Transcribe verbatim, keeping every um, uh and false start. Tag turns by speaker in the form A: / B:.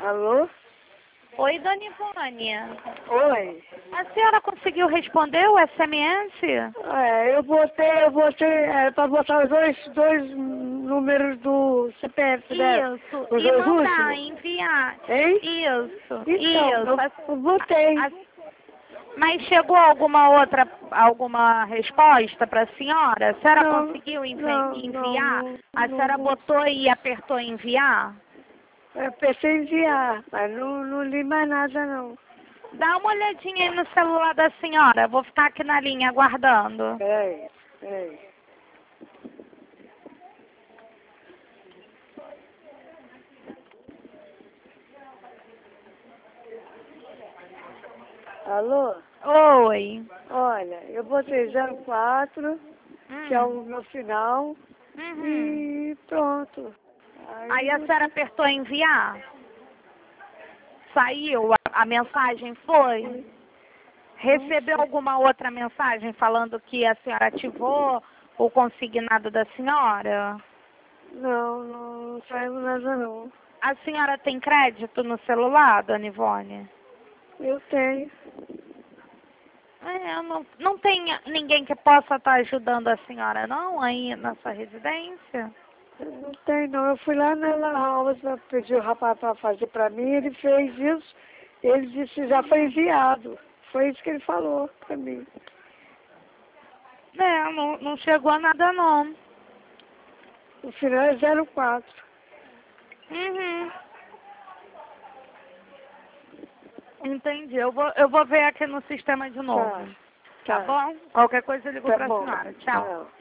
A: Alô?
B: Oi, dona Ivone.
A: Oi.
B: A senhora conseguiu responder o S M S?
A: É, eu botei, eu botei, é, para botar os dois, dois números do C P F dela.
B: Isso.
A: Os
B: E
A: dois
B: mandar,
A: últimos.
B: enviar.
A: Hein?
B: Isso.
A: Então,
B: Isso.
A: eu, eu botei.
B: A- a- Mas chegou alguma outra, alguma resposta para a senhora? A senhora
A: Não,
B: conseguiu envi-
A: não,
B: enviar?
A: não,
B: A
A: não,
B: senhora
A: não.
B: botou e apertou enviar?
A: Eu pensei em enviar, mas não, não li mais nada não.
B: Dá uma olhadinha aí no celular da senhora. Vou ficar aqui na linha aguardando.
A: Peraí, peraí. Alô?
B: Oi.
A: Olha, eu botei zero quatro, que é
B: Hum.
A: o meu final,
B: Uhum.
A: e pronto.
B: Aí a
A: não
B: senhora
A: tem-
B: apertou enviar? Saiu? A, a mensagem foi? Recebeu alguma outra mensagem falando que a senhora ativou o consignado da senhora?
A: Não, não, não saiu nada não.
B: A senhora tem crédito no celular, dona Ivone?
A: Eu tenho.
B: É, não, não tem ninguém que possa estar ajudando a senhora, não, aí na sua residência?
A: Não tem não. Eu fui lá na La House para pedir o rapaz para fazer para mim, ele fez isso, ele disse já foi enviado. Foi isso que ele falou para mim.
B: É, não, não chegou a nada, não.
A: O final é zero quatro.
B: Uhum. Entendi. Eu vou, eu vou ver aqui no sistema de novo.
A: Tá,
B: Tá
A: tá.
B: bom? Qualquer coisa eu ligo
A: Tá
B: pra
A: bom.
B: senhora. Tchau.
A: Tchau.